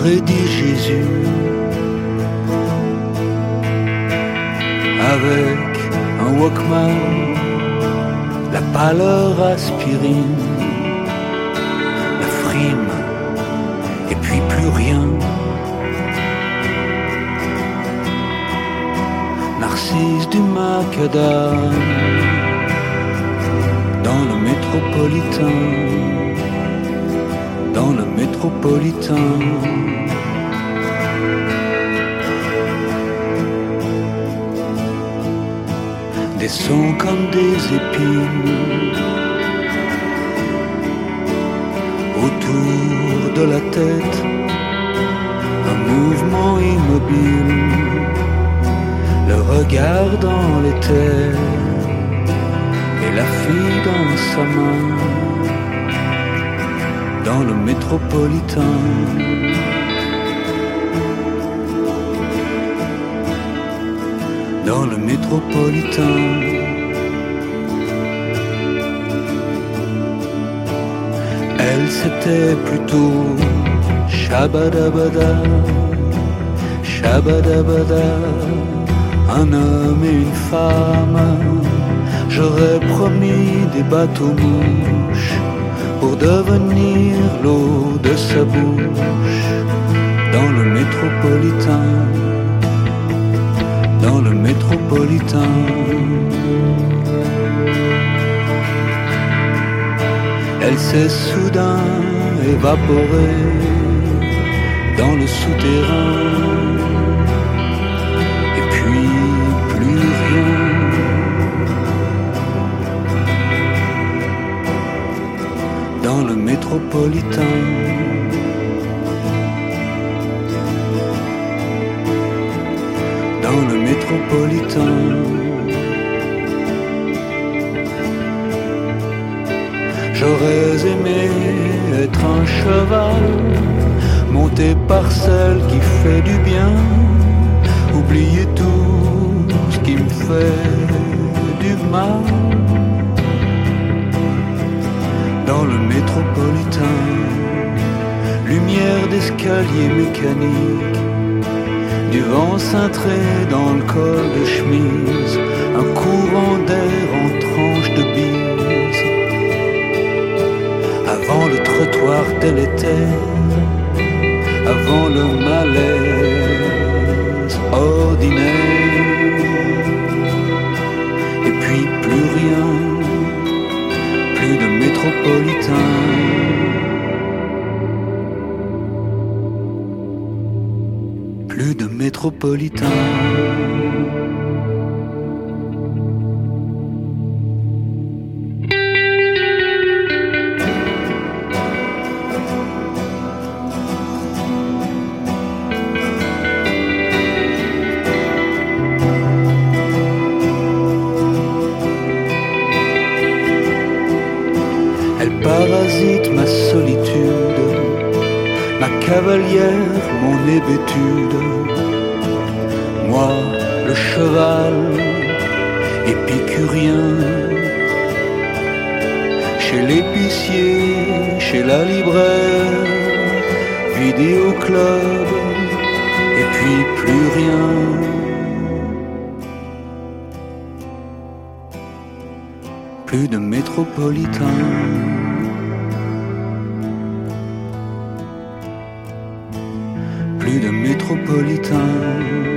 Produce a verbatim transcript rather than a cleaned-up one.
aurait dit Jésus, avec un Walkman, la pâleur aspirine, la frime, et puis plus rien. Narcisse du macadam, dans le métropolitain, dans le métropolitain. Des sons comme des épines autour de la tête, un mouvement immobile, le regard dans les terres et la fille dans sa main, dans le métropolitain. Dans le métropolitain. Elle c'était plutôt Shabadabada, Shabadabada, un homme et une femme. J'aurais promis des bateaux-mouches pour devenir l'eau de sa bouche. Dans le métropolitain. Dans le métropolitain. Elle s'est soudain évaporée dans le souterrain, et puis plus rien. Dans le métropolitain. Dans le métropolitain. J'aurais aimé être un cheval, monté par celle qui fait du bien, oublier tout ce qui me fait du mal. Dans le métropolitain, lumière d'escalier mécanique, du vent cintré dans le col de chemise, un courant d'air en tranche de bise. Avant le trottoir délétère, avant le malaise ordinaire, et puis plus rien, plus de métropolitain. Plus de métropolitain. Elle parasite ma solitude, ma cavalière, mon hébétude. Moi, le cheval, épicurien, chez l'épicier, chez la libraire, vidéoclub, et puis plus rien. Plus de métropolitain. Plus de métropolitain.